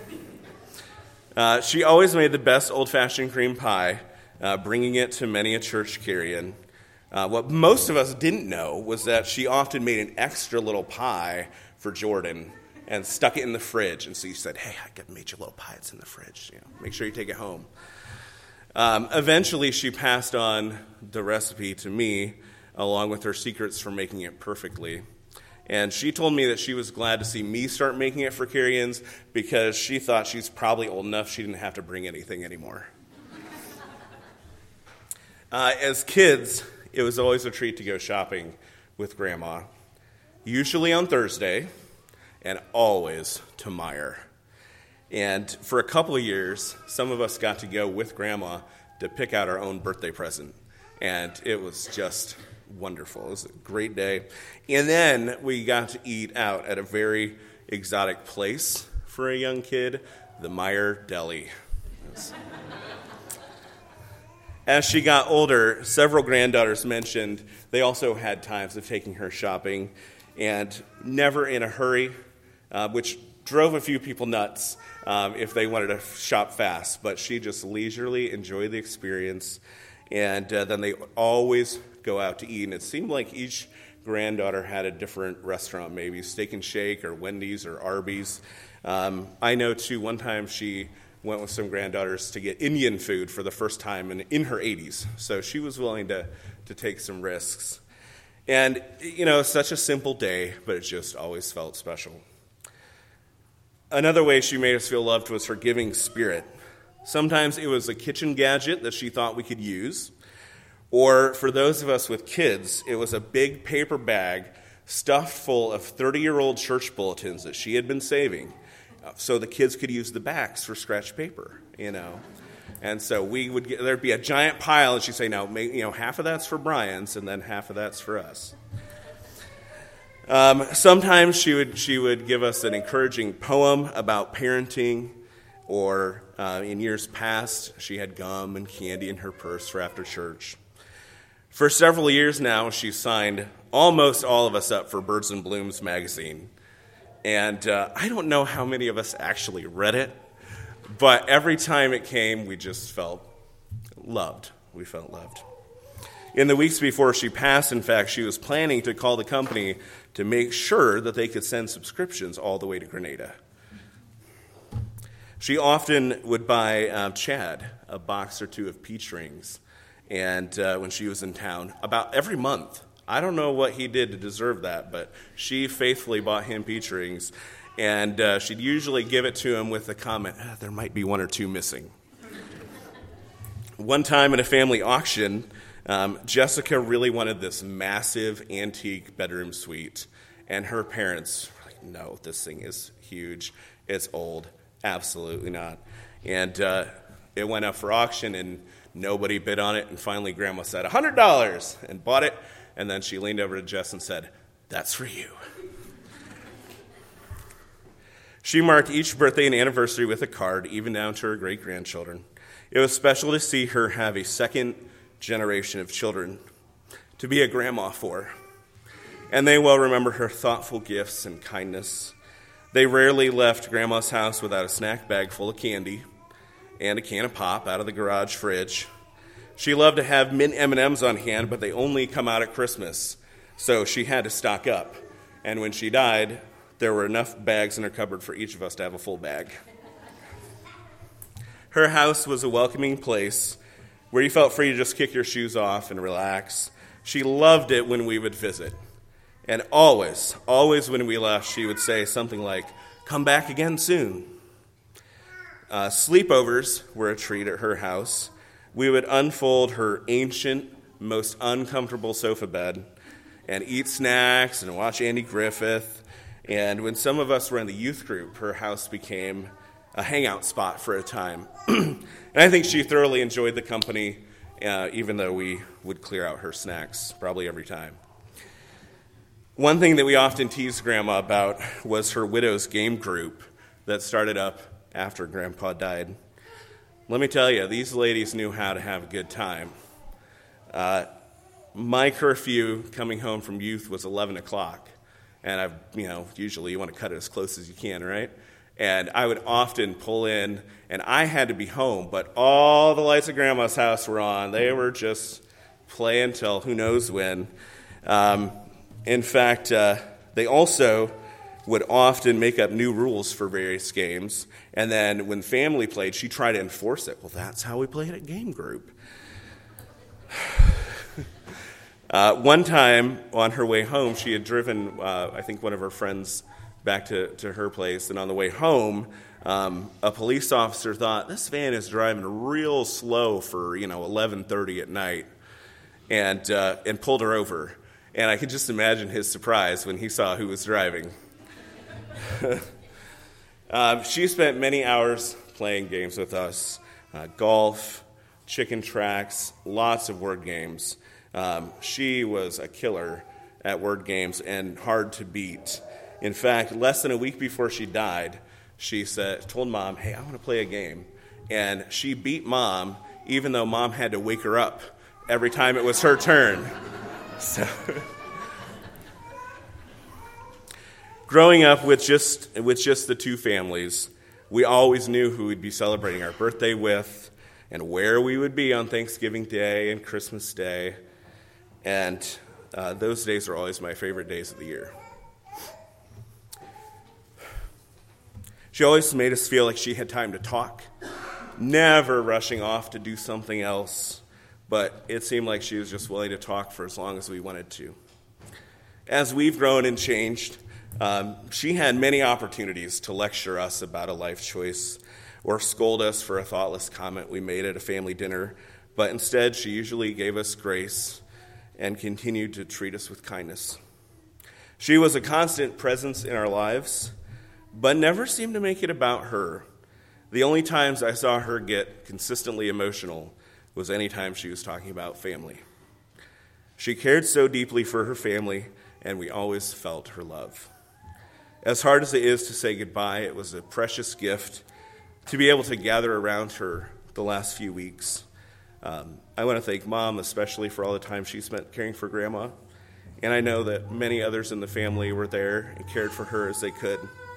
Uh, she always made the best old-fashioned cream pie, uh, bringing it to many a church carry-in. Uh, what most of us didn't know was that she often made an extra little pie for Jordan and stuck it in the fridge. And so you said, "Hey, I got made you a little pie. It's in the fridge. You know, make sure you take it home." Um, eventually, she passed on the recipe to me, along with her secrets for making it perfectly. And she told me that she was glad to see me start making it for carry-ins because she thought she's probably old enough she didn't have to bring anything anymore. Uh, as kids, it was always a treat to go shopping with Grandma, usually on Thursday, and always to Meijer. And for a couple of years, some of us got to go with Grandma to pick out our own birthday present. And it was just wonderful. It was a great day. And then we got to eat out at a very exotic place for a young kid, the Meijer Deli. As she got older, several granddaughters mentioned they also had times of taking her shopping, and never in a hurry, uh, which drove a few people nuts um, if they wanted to shop fast. But she just leisurely enjoyed the experience, and uh, then they always go out to eat. And it seemed like each granddaughter had a different restaurant, maybe Steak and Shake or Wendy's or Arby's. Um, I know, too, one time she went with some granddaughters to get Indian food for the first time in, in her eighties. So she was willing to, to take some risks. And, you know, such a simple day, but it just always felt special. Another way she made us feel loved was her giving spirit. Sometimes it was a kitchen gadget that she thought we could use. Or for those of us with kids, it was a big paper bag stuffed full of thirty-year-old church bulletins that she had been saving so the kids could use the backs for scratch paper, you know. And so we would get, there'd be a giant pile, and she'd say, now, you know, half of that's for Brian's, and then half of that's for us. Um, sometimes she would she would give us an encouraging poem about parenting, or uh, in years past, she had gum and candy in her purse for after church. For several years now, she's signed almost all of us up for Birds and Blooms magazine. And uh, I don't know how many of us actually read it, but every time it came, we just felt loved. We felt loved. In the weeks before she passed, in fact, she was planning to call the company to make sure that they could send subscriptions all the way to Grenada. She often would buy uh, Chad a box or two of peach rings, and uh, when she was in town, about every month. I don't know what he did to deserve that, but she faithfully bought him peach rings, and uh, she'd usually give it to him with the comment, ah, there might be one or two missing. One time at a family auction, um, Jessica really wanted this massive antique bedroom suite, and her parents were like, no, this thing is huge, it's old, absolutely not. And uh, it went up for auction, and nobody bid on it, and finally Grandma said, one hundred dollars, and bought it. And then she leaned over to Jess and said, that's for you. She marked each birthday and anniversary with a card, even down to her great-grandchildren. It was special to see her have a second generation of children to be a grandma for. And they well remember her thoughtful gifts and kindness. They rarely left Grandma's house without a snack bag full of candy and a can of pop out of the garage fridge. She loved to have mint M and M's on hand, but they only come out at Christmas, so she had to stock up. And when she died, there were enough bags in her cupboard for each of us to have a full bag. Her house was a welcoming place where you felt free to just kick your shoes off and relax. She loved it when we would visit. And always, always when we left, she would say something like, come back again soon. Uh, sleepovers were a treat at her house. We would unfold her ancient, most uncomfortable sofa bed and eat snacks and watch Andy Griffith. And when some of us were in the youth group, her house became a hangout spot for a time. And I think she thoroughly enjoyed the company, uh, even though we would clear out her snacks probably every time. One thing that we often teased Grandma about was her widow's game group that started up after Grandpa died. Let me tell you, these ladies knew how to have a good time. Uh, my curfew coming home from youth was eleven o'clock. And I've, you know, usually you want to cut it as close as you can, right? And I would often pull in, and I had to be home, but all the lights at Grandma's house were on. They were just playing till who knows when. Um, in fact, uh, they also would often make up new rules for various games. And then when family played, she'd try to enforce it. Well, that's how we played at game group. uh, one time on her way home, she had driven, uh, I think, one of her friends back to, to her place. And on the way home, um, a police officer thought, this van is driving real slow for, you know, eleven thirty at night, and uh, and pulled her over. And I could just imagine his surprise when he saw who was driving. uh, she spent many hours playing games with us, uh, golf, chicken tracks, lots of word games. Um, she was a killer at word games and hard to beat. In fact, less than a week before she died, she said, told Mom, hey, I want to play a game. And she beat Mom, even though Mom had to wake her up every time it was her turn. So... Growing up with just with just the two families, we always knew who we'd be celebrating our birthday with and where we would be on Thanksgiving Day and Christmas Day. And uh, those days are always my favorite days of the year. She always made us feel like she had time to talk, never rushing off to do something else, but it seemed like she was just willing to talk for as long as we wanted to. As we've grown and changed, Um, she had many opportunities to lecture us about a life choice or scold us for a thoughtless comment we made at a family dinner, but instead she usually gave us grace and continued to treat us with kindness. She was a constant presence in our lives, but never seemed to make it about her. The only times I saw her get consistently emotional was any time she was talking about family. She cared so deeply for her family, and we always felt her love. As hard as it is to say goodbye, it was a precious gift to be able to gather around her the last few weeks. Um, I want to thank Mom especially for all the time she spent caring for Grandma, and I know that many others in the family were there and cared for her as they could.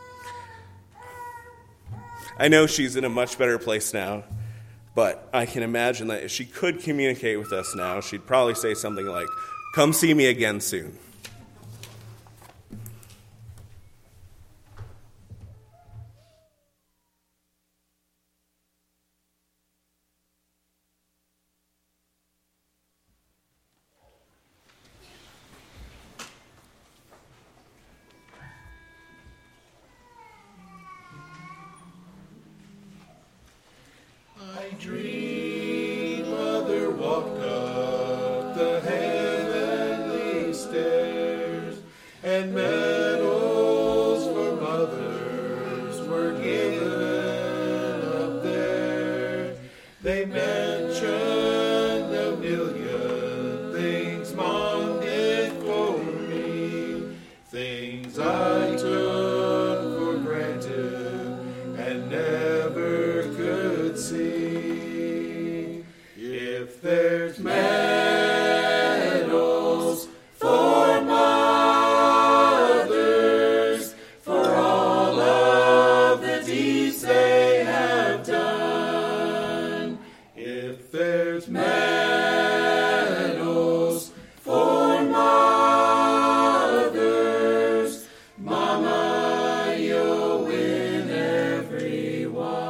I know she's in a much better place now, but I can imagine that if she could communicate with us now, she'd probably say something like, "Come see me again soon." I dream Mother walked up the heavenly stairs, and medals for mothers were given up there. They mentioned a million things Mom did for me, things I took for granted and never could see. If there's medals for mothers, for all of the deeds they have done. If there's medals for mothers, Mama, you'll win every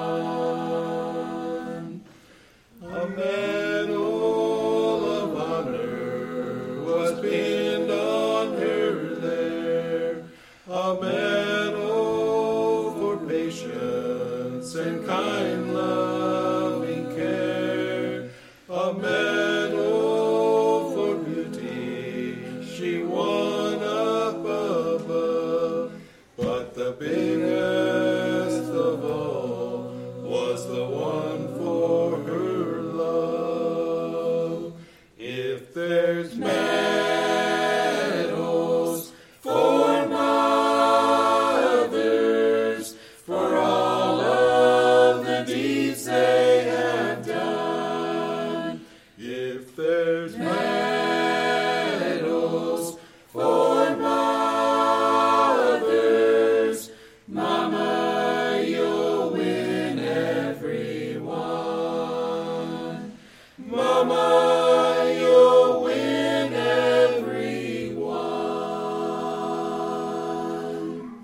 one. A medal of honor was pinned on her there, a medal for patience and kind loving care, a medal for beauty she won up above, but the biggest of all was the one for her love. If there's medals for mothers, for all of the deeds they have done. If there's medals for mothers, Mama, you'll win every one. Mama, you'll win every one.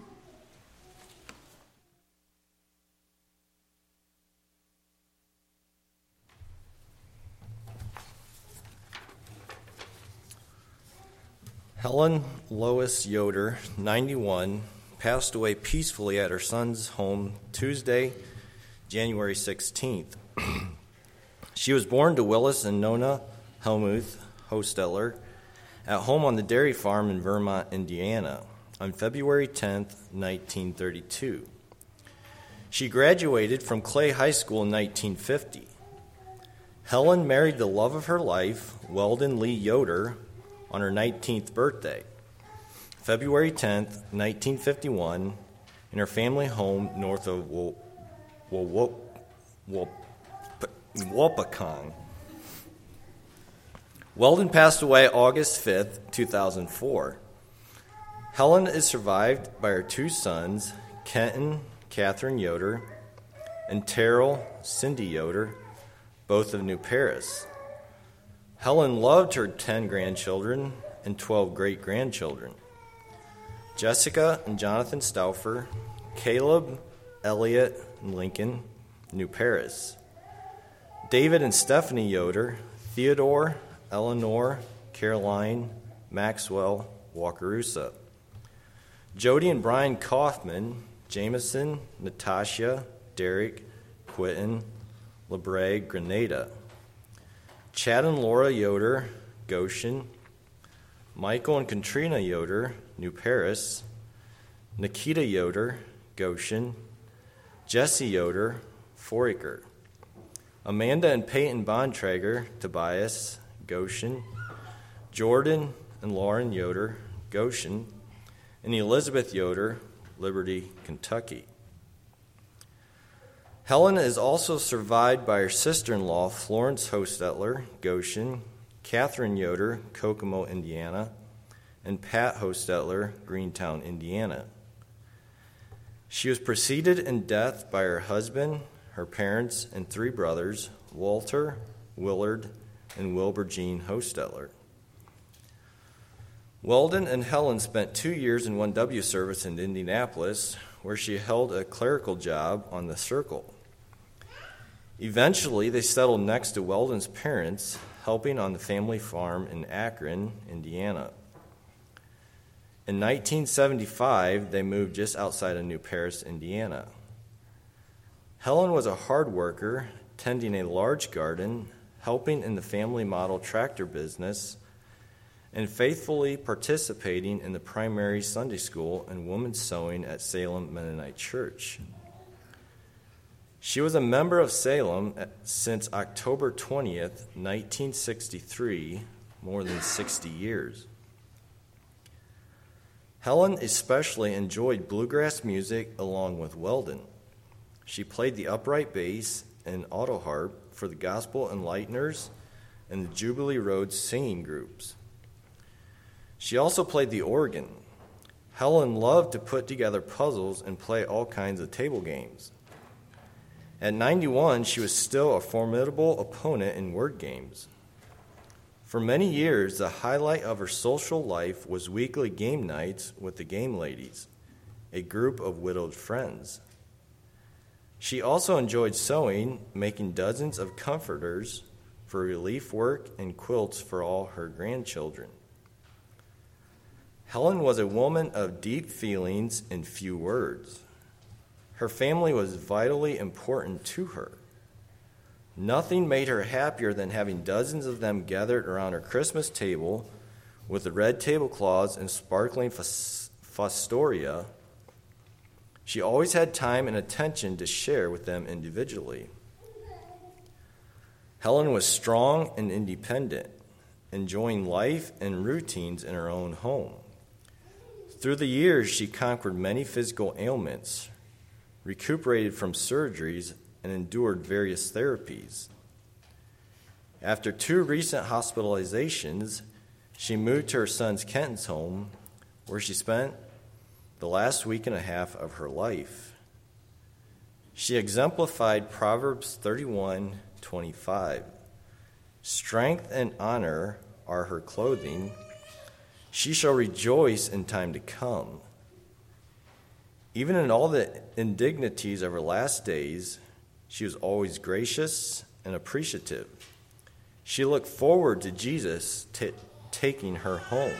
Helen Lois Yoder, ninety-one, passed away peacefully at her son's home Tuesday, January sixteenth. She was born to Willis and Nona Helmuth Hostetler at home on the dairy farm in Vermont, Indiana, on February tenth, nineteen thirty-two. She graduated from Clay High School in nineteen fifty. Helen married the love of her life, Weldon Lee Yoder, on her nineteenth birthday, February tenth, nineteen fifty-one, in her family home north of Wo- Wo- Wo- Wo- Wapakong. Weldon passed away August fifth, two thousand four. Helen is survived by her two sons, Kenton Catherine Yoder and Terrell Cindy Yoder, both of New Paris. Helen loved her ten grandchildren and twelve great-grandchildren. Jessica and Jonathan Stauffer, Caleb, Elliot, and Lincoln, New Paris. David and Stephanie Yoder, Theodore, Eleanor, Caroline, Maxwell, Wakarusa. Jody and Brian Kaufman, Jameson, Natasha, Derek, Quitten, LeBray, Grenada. Chad and Laura Yoder, Goshen. Michael and Katrina Yoder, New Paris. Nikita Yoder, Goshen. Jesse Yoder, Foraker. Amanda and Peyton Bontrager, Tobias, Goshen. Jordan and Lauren Yoder, Goshen. And Elizabeth Yoder, Liberty, Kentucky. Helen is also survived by her sister-in-law, Florence Hostetler, Goshen, Catherine Yoder, Kokomo, Indiana, and Pat Hostetler, Greentown, Indiana. She was preceded in death by her husband, her parents, and three brothers, Walter, Willard, and Wilbur Jean Hostetler. Weldon and Helen spent two years in one W service in Indianapolis, where she held a clerical job on the Circle. Eventually, they settled next to Weldon's parents, helping on the family farm in Akron, Indiana. In nineteen seventy-five, they moved just outside of New Paris, Indiana. Helen was a hard worker, tending a large garden, helping in the family model tractor business, and faithfully participating in the primary Sunday school and women's sewing at Salem Mennonite Church. She was a member of Salem since October twentieth, nineteen sixty-three, more than sixty years. Helen especially enjoyed bluegrass music along with Weldon. She played the upright bass and auto harp for the Gospel Enlighteners and the Jubilee Road singing groups. She also played the organ. Helen loved to put together puzzles and play all kinds of table games. At ninety-one, she was still a formidable opponent in word games. For many years, the highlight of her social life was weekly game nights with the Game Ladies, a group of widowed friends. She also enjoyed sewing, making dozens of comforters for relief work and quilts for all her grandchildren. Helen was a woman of deep feelings and few words. Her family was vitally important to her. Nothing made her happier than having dozens of them gathered around her Christmas table with the red tablecloths and sparkling fostoria. She always had time and attention to share with them individually. Helen was strong and independent, enjoying life and routines in her own home. Through the years, she conquered many physical ailments, recuperated from surgeries, and endured various therapies. After two recent hospitalizations, she moved to her son's Kenton's home, where she spent the last week and a half of her life. She exemplified Proverbs thirty-one twenty-five. Strength and honor are her clothing. She shall rejoice in time to come. Even in all the indignities of her last days, she was always gracious and appreciative. She looked forward to Jesus t- taking her home.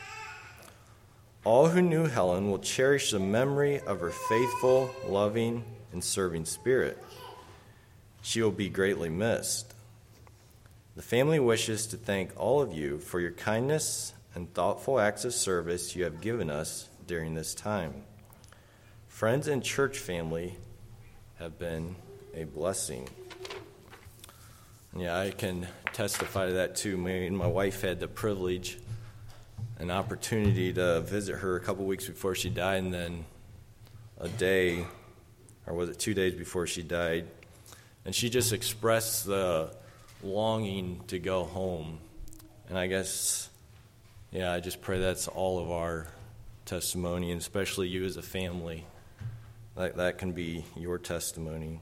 All who knew Helen will cherish the memory of her faithful, loving, and serving spirit. She will be greatly missed. The family wishes to thank all of you for your kindness and thoughtful acts of service you have given us during this time. Friends and church family have been a blessing. Yeah, I can testify to that too. Me and my wife had the privilege and opportunity to visit her a couple weeks before she died, and then a day, or was it two days before she died, and she just expressed the longing to go home. And I guess, yeah, I just pray that's all of our testimony, and especially you as a family. That, that can be your testimony.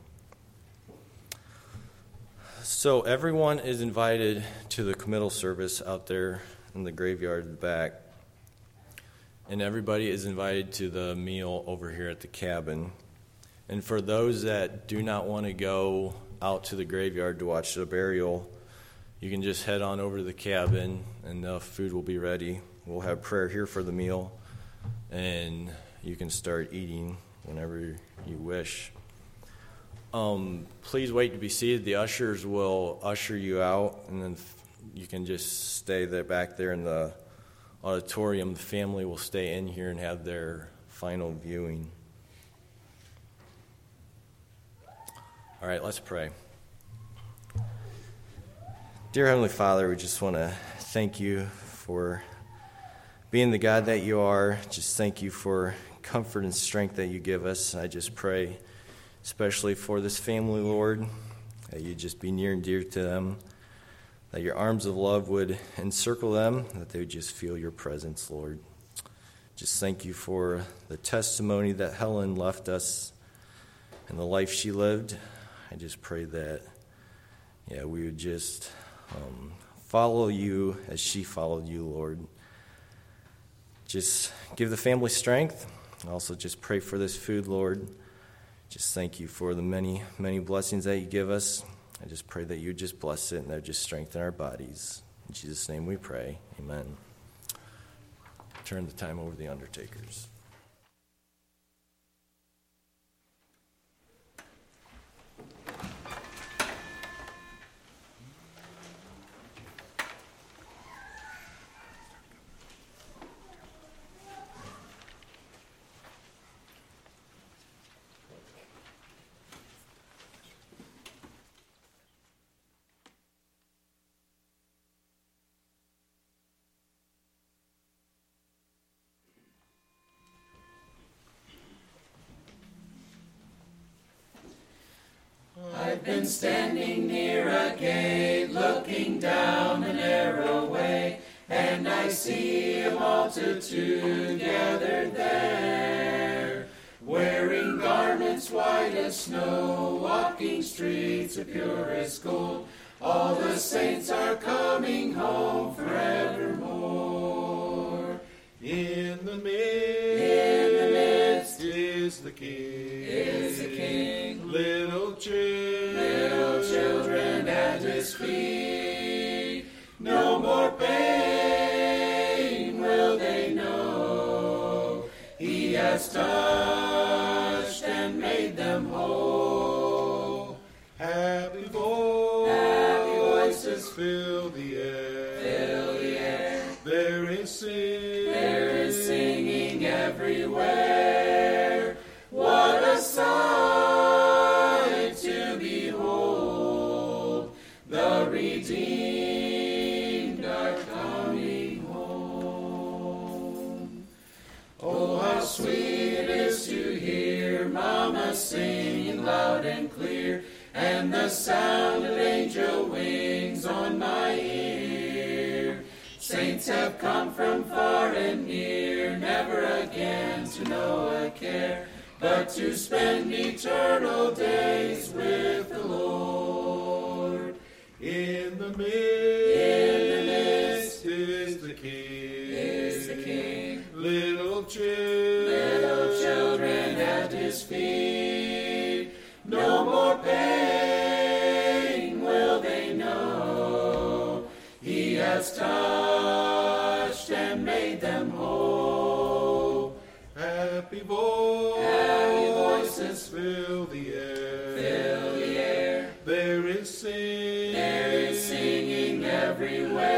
So everyone is invited to the committal service out there in the graveyard in the back. And everybody is invited to the meal over here at the cabin. And for those that do not want to go out to the graveyard to watch the burial, you can just head on over to the cabin and the food will be ready. We'll have prayer here for the meal, and you can start eating whenever you wish. Um, please wait to be seated. The ushers will usher you out, and then you can just stay there back there in the auditorium. The family will stay in here and have their final viewing. All All right, let's pray. Dear Heavenly Father, we just want to thank you for being the God that you are. Just thank you for comfort and strength that you give us. I just pray, especially for this family, Lord, that you just be near and dear to them, that your arms of love would encircle them, that they would just feel your presence, Lord. Just thank you for the testimony that Helen left us and the life she lived. I just pray that, yeah, we would just um, follow you as she followed you, Lord. Just give the family strength. Also just pray for this food, Lord. Just thank you for the many, many blessings that you give us. I just pray that you just bless it and that would just strengthen our bodies. In Jesus' name we pray. Amen. Turn the time over to the undertakers. I've been standing near a gate, looking down the narrow way, and I see a multitude gathered there, wearing garments white as snow, walking streets of purest gold. All the saints are coming home forevermore. In the midst, In the midst is the King. is the King. Little children, Little children at his feet, no more pain will they know. He has touched and made them whole. happy voices, Happy voices fill the air. fill the air. There is singing, There is singing everywhere. What a sight to behold! The redeemed are coming home. Oh, how sweet it is to hear Mama singing loud and clear, and the sound of angel wings on my ear. Saints have come from far and near, never again to know a care, but to spend eternal days with the Lord. in the midst, In the midst is the King. is the King. Little children, Little children at his feet, no more pain will they know. He has touched and made them whole. happy voices, Happy voices fill the air. fill the air. There is singing, There is singing everywhere.